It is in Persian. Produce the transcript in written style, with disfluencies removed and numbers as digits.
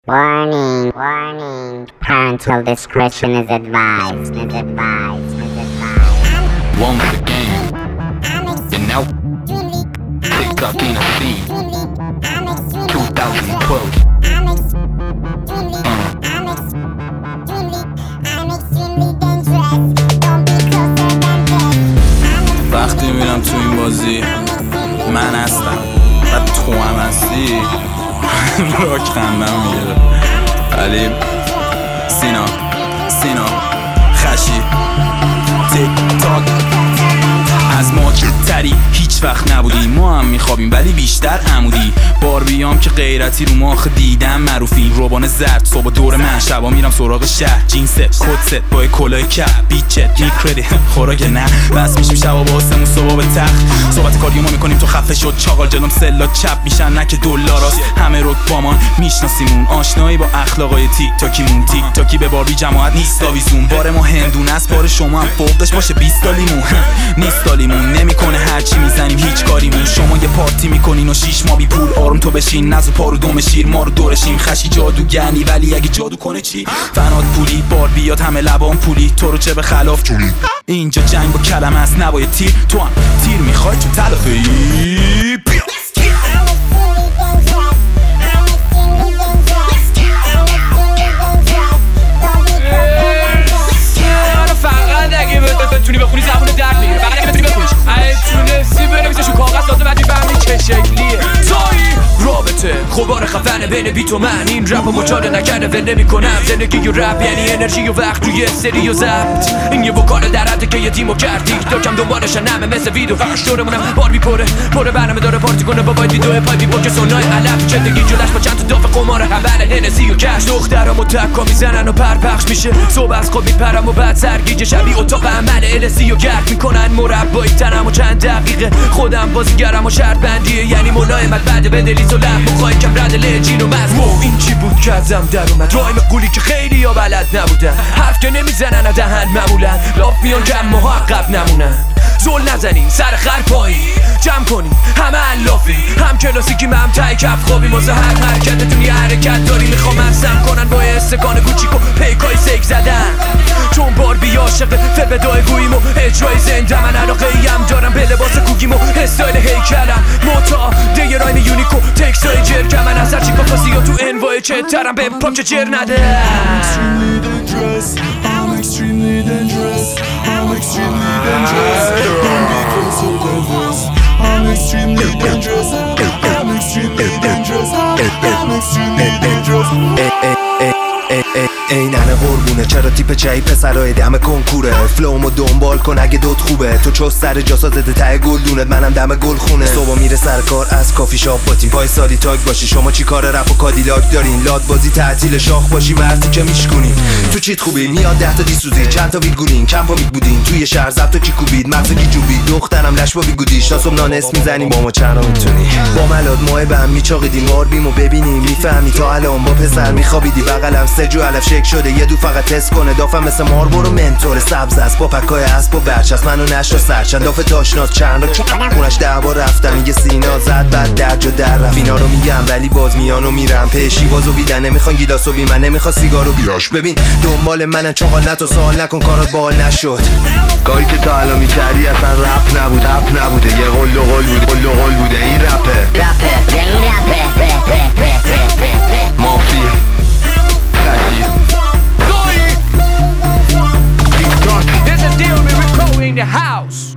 Warning, warning. Parental discretion is advised. Once again, and now TikTok in a scene. 2012. وقتی میرم تو این بازی من هستم و تو هم هستی راک خندم میگیره. علی سینا خشی تیک تاک از ما تری هیچ وقت نبودی، ما هم میخوابیم ولی بیشتر عمودی. باربیام که غیرتی رو ماخ دیدم معروفی، روبان زرد صبح دور من، شبا میرم سراغ شهر جینست کدست با کلاه کپ بیچت میکردی خوراک نه بس میشیم شبا با آسمون صبح به تخت صحبت کاریو ما میکنیم تو خفه شد چاقال جلوم سلا چپ میشن نه که دلاراست همه رو بامان میشناسیمون آشنایی با اخلاقای تیک تاکی به باربی جماعت نیست آویزون بار ما هندونه است بار شما هم فوقش باشه 20 لیمون نیست لیمون نمیکنه هرچی میزنیم هیچ کاریمون. شما یه پارتی میکنین و 6 ماه بی پول آروم تو بشین نزو پارو دوم شیر ما رو دورشیم خشی جادوگرنی ولی اگه جادو کنه چی فنات پولی باربیات همه لبان پولی تو رو چه به خلاف جوری اینجا جنگ با کلمه است نباید تیر تو هم تیر میخوای تو تلافی بتونی بخونی زبون درد میگیره فقط اگه بتونی بخونیش تونستی بنویسش رو کاغذ لازم بعدی فهمی چه شکلیه توی رابطه خبار خفنه بین بیت و من این رپ و مچاله نکرده و نمی کنم زندگی و رپ یعنی انرژی و وقت توی سری و ضبط این یه وکال در حده که یه تیمو کرد تیک تاکم دنبالشن همه مثل ویدو فقط دورمونم باربی پره برنامه داره پارتی کنه با باید ویدیو پای بی بوک سونای علف زندگی جلش با چند تا داف قمار حبل هنسی و کش دخترامو تکا میزنن و پرپخش میشه صبح از خواب میپرم و بعد سرگیجه شبیه اتاق عمل السی و گرد میکنن مربای تنم و چند دقیقه خودم بازیگرم و شرط بندیه یعنی ملایمت بعد به دلیز و لب مخوای کم رد لجین و مزمو این چی بود که ازم در اومد رایم قولی که خیلی یا بلد نبودن حرف که نمیزنن و دهن معمولا لاف میان کم محقق نمونن زول نزنین سر خر پایی جمع کنین همه علافی هم کلاسیکی هم تای کف خوابی واسه هر حرکتتون یه حرکت داری میخوام ازم کنن با استکان کوچیک و پیکای سیک زدن چون باربی عاشق فبدای گوییم و اجرای زنده من علاقه ایم دارم به لباس کوگیم و استایل هیکلم موتا دیگه رایم یونیکو تکسای جرکم من از هر چی کافاسی یا تو انوای چه ترم به پاچه جر نده I'm extremely dangerous. I'm extremely dangerous. Don't be closer than this. I'm extremely dangerous. I'm extremely dangerous. I'm extremely dangerous. این همه قربونه چرا تیپ چایی پسرای دم کنکوره فلومو دنبال کن اگه دوت خوبه تو چو سر جاسا زده ته گلدونت منم دم گل خونه صبح میره سر کار از کافی شاپ با تیم پای سالی تاگ باشی شما چی کار رپ و کادیلاک دارین لاد بازی تعطیل شاخ باشی مرتی که میشکنین تو چیت خوبی میاد 10 تا دیسوزی چند تا ویلگولین کم پا میبودین توی شهر زبط و کی کوبید مغز کی جوبید دخترم لش با بیگودیش ناسم نانس میزنیم با ما چرا میتونی با ملاد ماه به هم میچاقیدیم ماربیمو ببینیم میفهمی تا الان با پسر میخوابیدی بغلم سجو علف شک شده یه دو فقط تست کنه دافم مثل ماربورو منتور سبز است با پکای اسب و برچسب منو نشر سرچند داف تاشناز چند رو خونش 10 بار رفتم میگه سینا زد بعد درج و در رفت اینا رو میگم ولی باز میانو میرم پیشی بازو بیدن نمیخوان گیلاسو بی من نمیخواد سیگارو بیاش ببین دنبال منن چاقال نتو سوال نکن کارات بال نشد کاری که تا الان میکردی اصلا رپ نبود رپ نبوده یه قل و قل بوده این رپه مافی There's a deal with Rico in the house